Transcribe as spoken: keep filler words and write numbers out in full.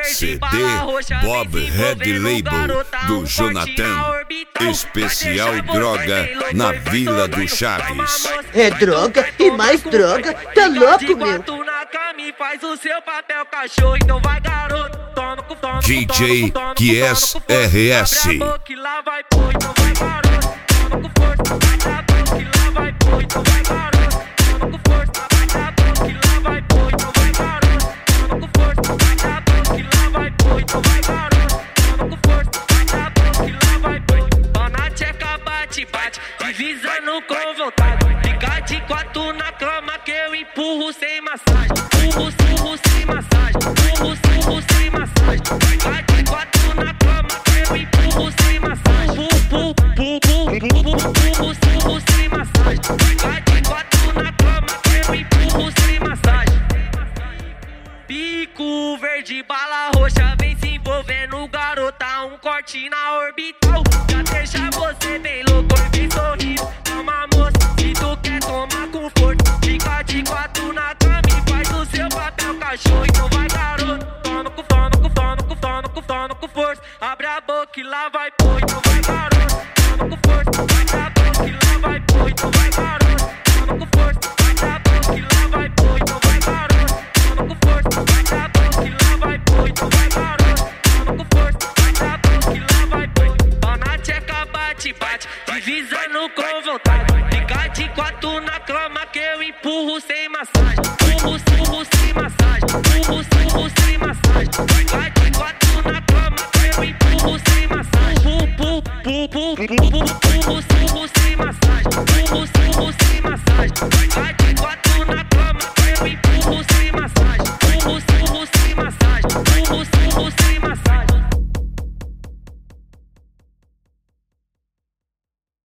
C D Bob Red Label do Jonathan. Especial droga na Vila do Chaves. É droga e mais droga, tá louco, meu? Faz o seu papel, cachorro, então vai, garoto. Toma com toma, D J Kies R S. Que lá vai pôr, então vai, garoto. Toma com força, vai dar boca, que lá vai pôr, então vai, garoto. Toma com força, vai dar boca, que lá vai pôr, então vai, garoto. Toma com força, vai dar boca, que lá vai pôr, então vai, garoto. Toma com força, vai dar boca, que lá vai pôr. Ó na tcheca, bate, bate, divisando com vontade. Fica de quatro na cama que eu empurro sem massagem. Empurro, empurro sem massagem. Empurro, empurro sem massagem. Fica de quatro na cama que eu empurro sem massagem. Empurro, empurro, empurro, empurro, empurro sem massagem. Fica de quatro na cama que eu empurro sem massagem. Pico verde, bala roxa, vem se envolvendo, garota, um corte na orbital. Já deixa você bem louco e vem sorrindo. Calma, moça, se tu quer tomar com força, fica de quatro na cama e faz o seu papel, cachorro. Então vai, garoto, toma com fome, com fome, com fome, com fome, com força. Abre a boca e lá vai pôr, então vai, garoto, toma com força. Abre a boca e lá vai pôr, então vai, garoto, toma com força. Abre a boca e lá vai pôr, então vai, garoto, toma com força. Abre a boca e lá vai pôr, então vai, garoto, toma com força. Abre a boca e lá vai pôr. Ó na tcheca, bate, bate, divisando com vontade. Fica de quatro na cama que eu empurro sem massagem. Empurro, empurro sem massagem. Empurro, empurro sem massagem. Fica de quatro na cama que eu empurro sem massagem. Empurro, empurro, empurro, empurro, empurro sem massagem. Empurro, empurro sem massagem. Fica de quatro na cama que eu empurro sem massagem. Empurro, empurro sem massagem. Empurro, empurro sem massagem.